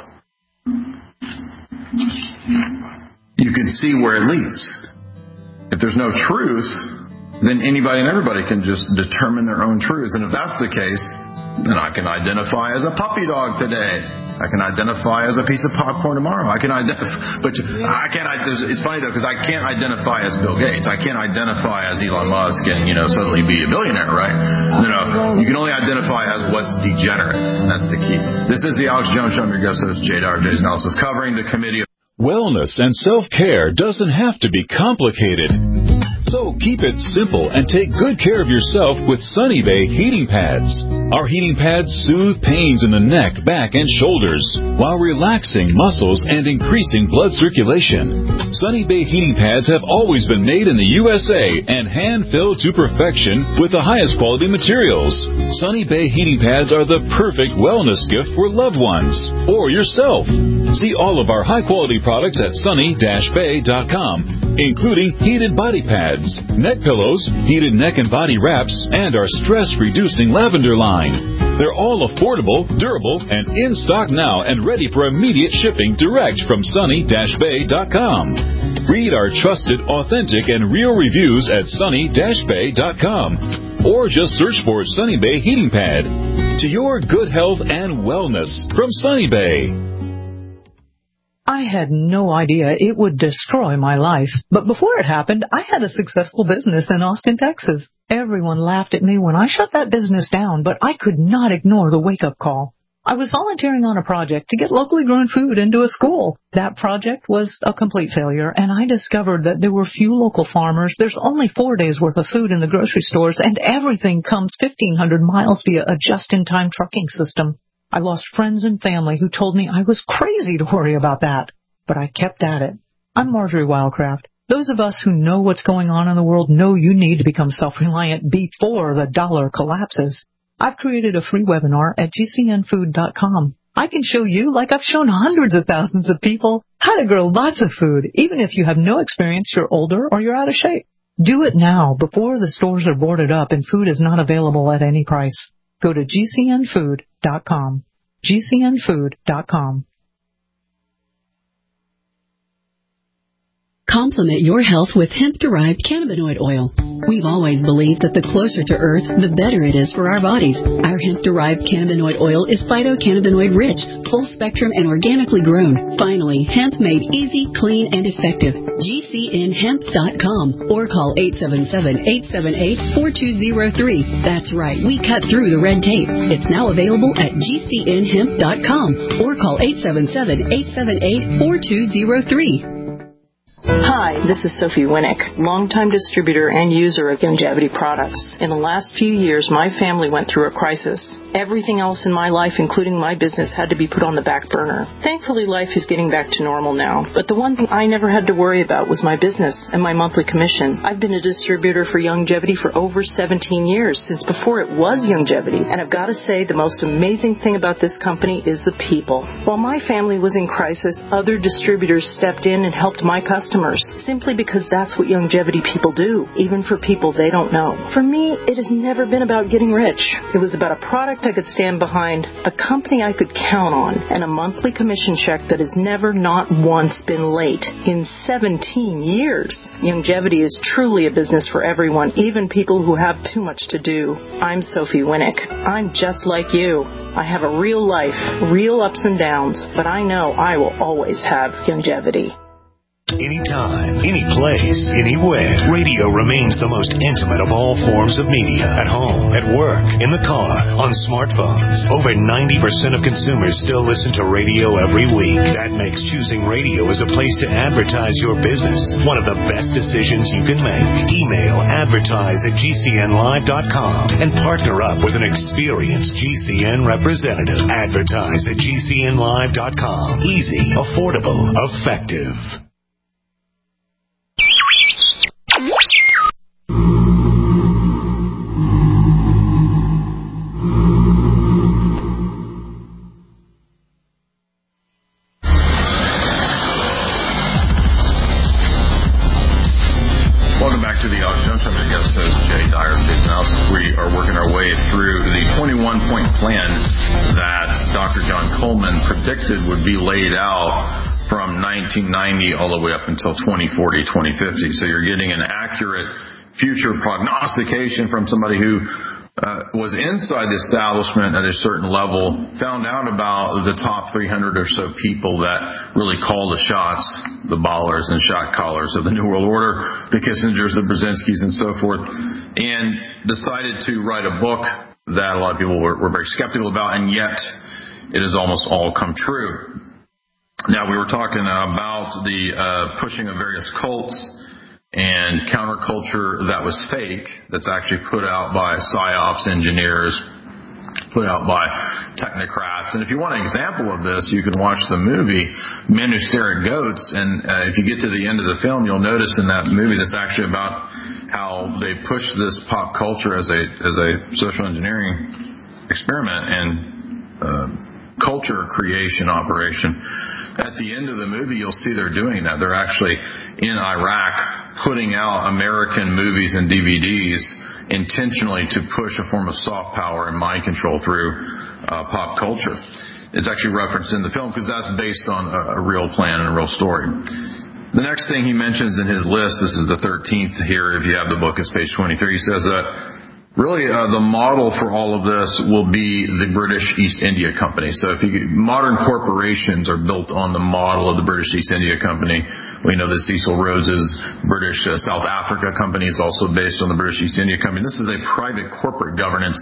You can see where it leads. If there's no truth, then anybody and everybody can just determine their own truth. And if that's the case, then I can identify as a puppy dog today. I can identify as a piece of popcorn tomorrow. I can identify, but I can't. It's funny though because I can't identify as Bill Gates. I can't identify as Elon Musk and you know suddenly be a millionaire, right? You know, you can only identify as what's degenerate. That's the key. This is the Alex Jones Show. I'm your guest host, Jay Dyer, Jay's Analysis, covering the committee. Wellness and self-care doesn't have to be complicated. So keep it simple and take good care of yourself with Sunny Bay heating pads. Our heating pads soothe pains in the neck, back, and shoulders while relaxing muscles and increasing blood circulation. Sunny Bay heating pads have always been made in the U S A and hand-filled to perfection with the highest quality materials. Sunny Bay heating pads are the perfect wellness gift for loved ones or yourself. See all of our high-quality products at sunny dash bay dot com, including heated body pads, neck pillows, heated neck and body wraps, and our stress-reducing lavender line. They're all affordable, durable, and in stock now and ready for immediate shipping direct from sunny dash bay dot com. Read our trusted, authentic, and real reviews at sunny dash bay dot com or just search for Sunny Bay Heating Pad. To your good health and wellness from Sunny Bay. I had no idea it would destroy my life. But before it happened, I had a successful business in Austin, Texas. Everyone laughed at me when I shut that business down, but I could not ignore the wake-up call. I was volunteering on a project to get locally grown food into a school. That project was a complete failure, and I discovered that there were few local farmers. There's only four days' worth of food in the grocery stores, and everything comes fifteen hundred miles via a just-in-time trucking system. I lost friends and family who told me I was crazy to worry about that, but I kept at it. I'm Marjorie Wildcraft. Those of us who know what's going on in the world know you need to become self-reliant before the dollar collapses. I've created a free webinar at G C N food dot com. I can show you, like I've shown hundreds of thousands of people, how to grow lots of food, even if you have no experience, you're older, or you're out of shape. Do it now, before the stores are boarded up and food is not available at any price. Go to G C N food dot com. G C N food dot com. Complement your health with hemp-derived cannabinoid oil. We've always believed that the closer to Earth, the better it is for our bodies. Our hemp-derived cannabinoid oil is phytocannabinoid-rich, full-spectrum, and organically grown. Finally, hemp made easy, clean, and effective. G C N hemp dot com or call eight seven seven, eight seven eight, four two zero three. That's right, we cut through the red tape. It's now available at G C N hemp dot com or call eight seven seven, eight seven eight, four two zero three. Hi, this is Sophie Winnick, longtime distributor and user of Youngevity products. In the last few years, my family went through a crisis. Everything else in my life, including my business, had to be put on the back burner. Thankfully, life is getting back to normal now, but the one thing I never had to worry about was my business and my monthly commission. I've been a distributor for Youngevity for over seventeen years, since before it was Youngevity, and I've got to say the most amazing thing about this company is the people. While my family was in crisis, other distributors stepped in and helped my customers, simply because that's what Youngevity people do, even for people they don't know. For me, it has never been about getting rich. It was about a product I could stand behind, a company I could count on, and a monthly commission check that has never, not once, been late in seventeen years. Youngevity is truly a business for everyone, even people who have too much to do. I'm Sophie Winnick. I'm just like you. I have a real life, real ups and downs, but I know I will always have Youngevity. Anytime, any place, anywhere, radio remains the most intimate of all forms of media. At home, at work, in the car, on smartphones. Over ninety percent of consumers still listen to radio every week. That makes choosing radio as a place to advertise your business one of the best decisions you can make. Email advertise at G C N live dot com and partner up with an experienced G C N representative. Advertise at G C N live dot com. Easy, affordable, effective. Welcome back to the Alex Jones Show. I'm your guest host, Jay Dyer of Jason House. We are working our way through the twenty-one point plan that Doctor John Coleman predicted would be laid out from nineteen ninety all the way up until twenty forty, twenty fifty. So you're getting an accurate future prognostication from somebody who uh, was inside the establishment at a certain level, found out about the top three hundred or so people that really call the shots, the ballers and shot callers of the New World Order, the Kissingers, the Brzezinskis, and so forth, and decided to write a book that a lot of people were, were very skeptical about, and yet it has almost all come true. Now, we were talking about the uh, pushing of various cults and counterculture that was fake, that's actually put out by PsyOps engineers, put out by technocrats. And if you want an example of this, you can watch the movie Men Who Stare at Goats. And uh, if you get to the end of the film, you'll notice in that movie that's actually about how they push this pop culture as a as a social engineering experiment and uh, culture creation operation. At the end of the movie, you'll see they're doing that. They're actually in Iraq putting out American movies and D V Ds intentionally to push a form of soft power and mind control through uh, pop culture. It's actually referenced in the film because that's based on a, a real plan and a real story. The next thing he mentions in his list, this is the thirteenth here, if you have the book, it's page twenty-three, he says that Really, uh, the model for all of this will be the British East India Company. So if you modern corporations are built on the model of the British East India Company. We know that Cecil Rhodes's British uh, South Africa Company is also based on the British East India Company. This is a private corporate governance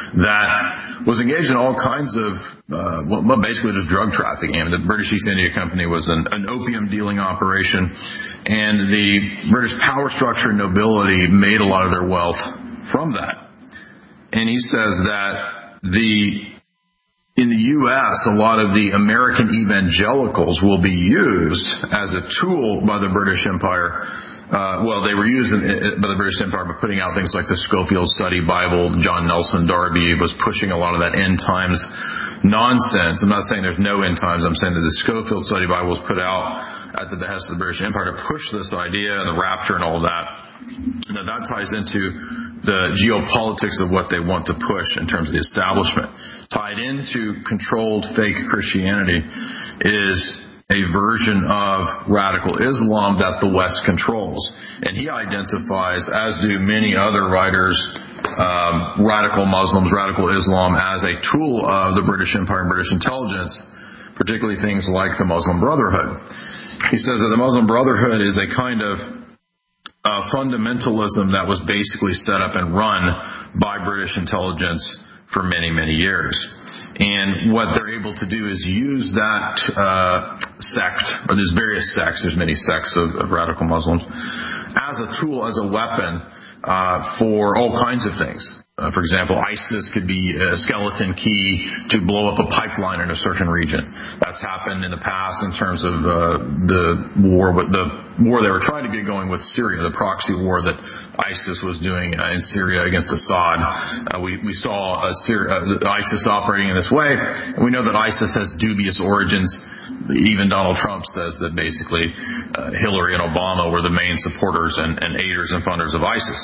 that was engaged in all kinds of, uh, well, basically just drug trafficking. I mean, the British East India Company was an, an opium dealing operation, and the British power structure and nobility made a lot of their wealth from that. And he says that the in the U S, a lot of the American evangelicals will be used as a tool by the British Empire. Uh, well, they were used in, by the British Empire by putting out things like the Scofield Study Bible. John Nelson Darby was pushing a lot of that end times nonsense. I'm not saying there's no end times. I'm saying that the Scofield Study Bible was put out at the behest of the British Empire to push this idea and the rapture and all of that. And that, that ties into the geopolitics of what they want to push in terms of the establishment. Tied into controlled fake Christianity is a version of radical Islam that the West controls. And he identifies, as do many other writers, um, radical Muslims, radical Islam as a tool of the British Empire and British intelligence, particularly things like the Muslim Brotherhood. He says that the Muslim Brotherhood is a kind of uh, fundamentalism that was basically set up and run by British intelligence for many, many years. And what they're able to do is use that uh, sect, or there's various sects, there's many sects of, of radical Muslims, as a tool, as a weapon uh, for all kinds of things. Uh, for example, ISIS could be a skeleton key to blow up a pipeline in a certain region. That's happened in the past in terms of uh, the war, with the war they were trying to get going with Syria, the proxy war that ISIS was doing uh, in Syria against Assad. Uh, we, we saw uh, Syria, uh, ISIS operating in this way, and we know that ISIS has dubious origins. Even Donald Trump says that basically uh, Hillary and Obama were the main supporters and, and aiders and funders of ISIS.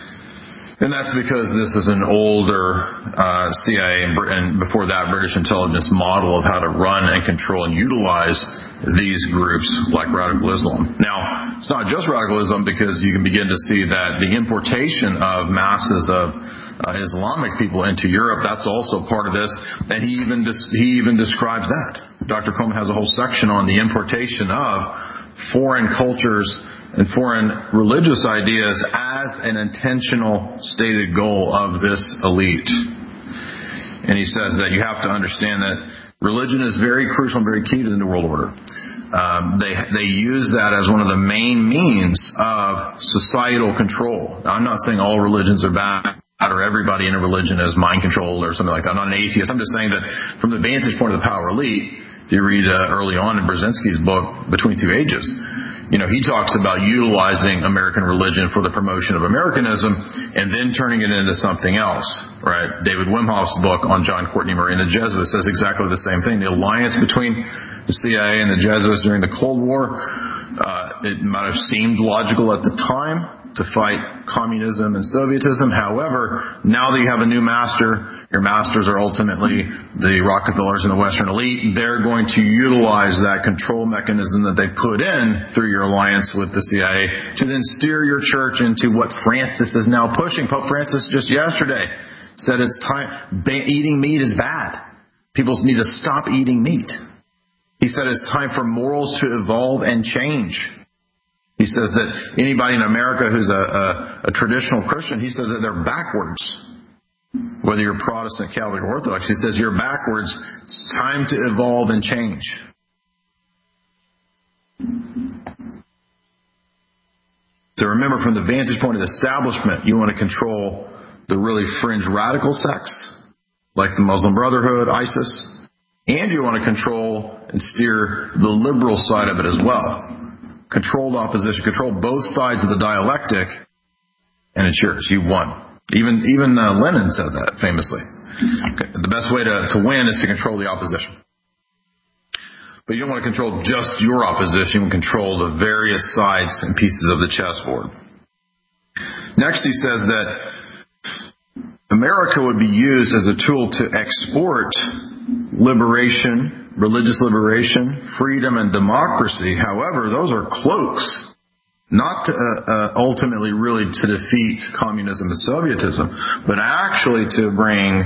And that's because this is an older uh, C I A and, and before that British intelligence model of how to run and control and utilize these groups like radical Islam. Now, it's not just radical Islam, because you can begin to see that the importation of masses of uh, Islamic people into Europe, that's also part of this. And he even des- he even describes that. Doctor Coleman has a whole section on the importation of foreign cultures and foreign religious ideas as an intentional stated goal of this elite. And he says that you have to understand that religion is very crucial and very key to the New World Order. Um, they they use that as one of the main means of societal control. Now, I'm not saying all religions are bad or everybody in a religion is mind controlled or something like that. I'm not an atheist. I'm just saying that from the vantage point of the power elite, if you read uh, early on in Brzezinski's book, Between Two Ages, you know, he talks about utilizing American religion for the promotion of Americanism and then turning it into something else, right? David Wimhoff's book on John Courtney Murray and the Jesuits says exactly the same thing. The alliance between the C I A and the Jesuits during the Cold War, uh, it might have seemed logical at the time to fight communism and Sovietism. However, now that you have a new master, your masters are ultimately the Rockefellers and the Western elite. They're going to utilize that control mechanism that they put in through your alliance with the C I A to then steer your church into what Francis is now pushing. Pope Francis just yesterday said it's time, eating meat is bad. People need to stop eating meat. He said it's time for morals to evolve and change. He says that anybody in America who's a, a, a traditional Christian, he says that they're backwards. Whether you're Protestant, Catholic, or Orthodox, he says you're backwards. It's time to evolve and change. So remember, from the vantage point of the establishment, you want to control the really fringe radical sects, like the Muslim Brotherhood, ISIS, and you want to control and steer the liberal side of it as well. Controlled opposition, control both sides of the dialectic, and it's yours. You won. Even even uh, Lenin said that famously. Okay. The best way to, to win is to control the opposition. But you don't want to control just your opposition. You want to control the various sides and pieces of the chessboard. Next, he says that America would be used as a tool to export liberation, religious liberation, freedom, and democracy. However, those are cloaks, not to, uh, uh, ultimately really to defeat communism and Sovietism, but actually to bring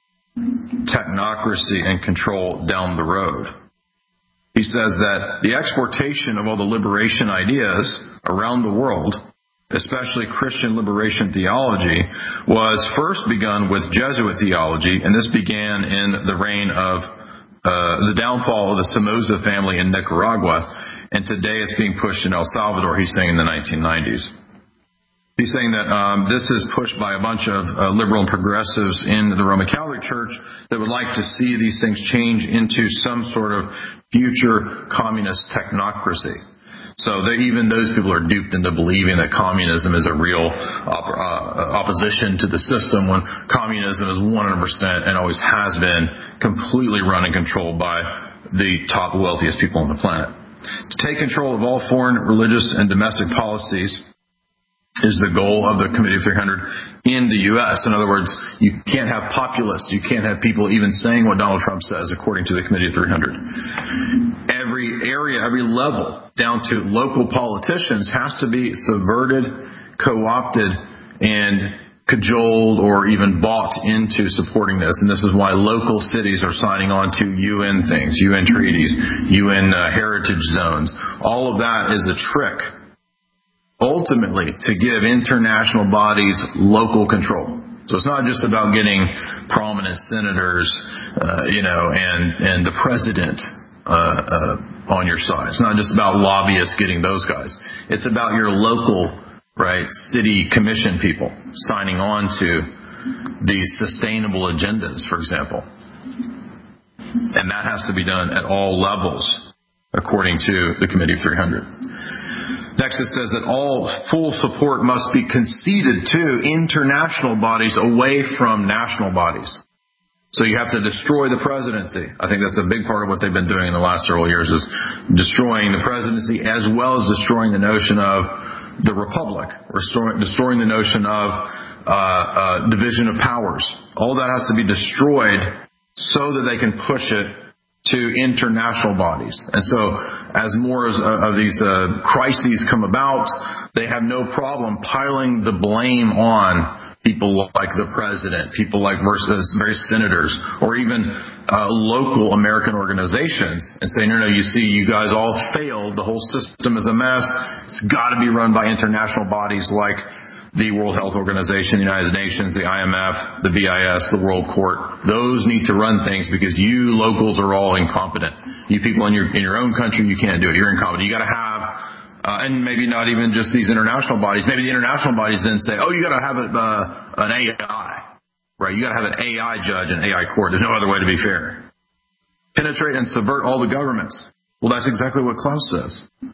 technocracy and control down the road. He says that the exportation of all the liberation ideas around the world, especially Christian liberation theology, was first begun with Jesuit theology, and this began in the reign of uh, the downfall of the Somoza family in Nicaragua. And today it's being pushed in El Salvador, he's saying, in the nineteen nineties. He's saying that um, this is pushed by a bunch of uh, liberal and progressives in the Roman Catholic Church that would like to see these things change into some sort of future communist technocracy. So they, even those people are duped into believing that communism is a real op- uh, opposition to the system, when communism is one hundred percent and always has been completely run and controlled by the top wealthiest people on the planet. To take control of all foreign, religious, and domestic policies is the goal of the Committee of three hundred in the U S. In other words, you can't have populists. You can't have people even saying what Donald Trump says, according to the Committee of three hundred. Every area, every level, down to local politicians, has to be subverted, co-opted, and cajoled or even bought into supporting this. And this is why local cities are signing on to U N things, U N treaties, U N uh, heritage zones. All of that is a trick, ultimately, to give international bodies local control. So it's not just about getting prominent senators, uh, you know, and, and the president uh, uh, on your side. It's not just about lobbyists getting those guys. It's about your local, right, city commission people signing on to these sustainable agendas, for example. And that has to be done at all levels, according to the Committee of three hundred. Next, it says that all full support must be conceded to international bodies away from national bodies. So you have to destroy the presidency. I think that's a big part of what they've been doing in the last several years, is destroying the presidency as well as destroying the notion of the republic, restoring, destroying the notion of uh, uh, division of powers. All that has to be destroyed so that they can push it to international bodies. And so as more of, of these uh, crises come about, they have no problem piling the blame on people like the president, people like versus various senators, or even uh, local American organizations, and saying, no, no, you see, you guys all failed. The whole system is a mess. It's got to be run by international bodies like the World Health Organization, the United Nations, the I M F, the B I S, the World Court. Those need to run things because you locals are all incompetent. You people in your in your own country, you can't do it. You're incompetent. You got to have Uh, and maybe not even just these international bodies. Maybe the international bodies then say, oh, you got to have a, uh, an A I, right? You got to have an A I judge and A I court. There's no other way to be fair. Penetrate and subvert all the governments. Well, that's exactly what Klaus says.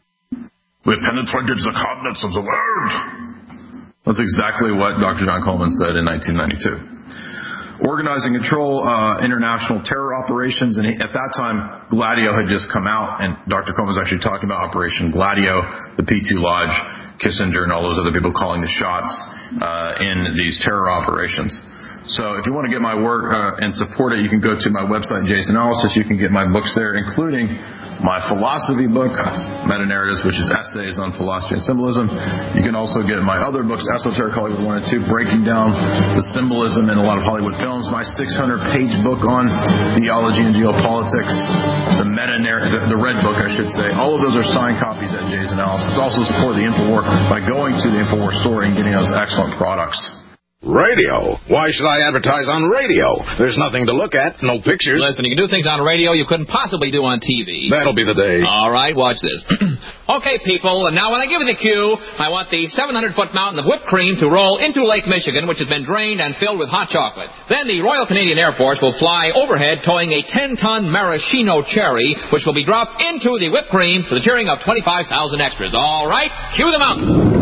We have penetrated the continents of the world. That's exactly what Doctor John Coleman said in nineteen ninety-two. Organize and control uh, international terror operations. And at that time, Gladio had just come out, and Doctor Coleman was actually talking about Operation Gladio, the P two Lodge, Kissinger, and all those other people calling the shots uh, in these terror operations. So if you want to get my work uh, and support it, you can go to my website, Jay's Analysis. You can get my books there, including my philosophy book, Meta-Narratives, which is essays on philosophy and symbolism. You can also get my other books, Esoteric Hollywood one and two, breaking down the symbolism in a lot of Hollywood films. My six hundred page book on theology and geopolitics, the meta-narrative, the, the red book, I should say. All of those are signed copies at Jay's Analysis. Also support the InfoWar by going to the InfoWar store and getting those excellent products. Radio? Why should I advertise on radio? There's nothing to look at, no pictures. Listen, you can do things on radio you couldn't possibly do on T V. That'll be the day. All right, watch this. Okay, people, and now when I give you the cue, I want the seven hundred foot mountain of whipped cream to roll into Lake Michigan, which has been drained and filled with hot chocolate. Then the Royal Canadian Air Force will fly overhead towing a ten ton maraschino cherry, which will be dropped into the whipped cream for the cheering of twenty-five thousand extras. All right, cue the mountain.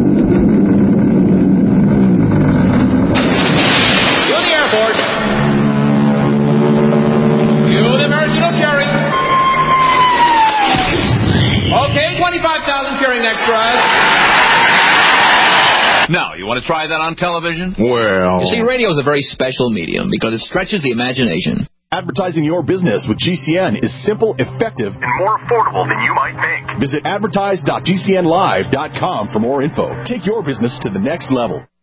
twenty-five thousand cheering extras. Now, you want to try that on television? Well... You see, radio is a very special medium because it stretches the imagination. Advertising your business with G C N is simple, effective, and more affordable than you might think. Visit advertise dot g c n live dot com for more info. Take your business to the next level.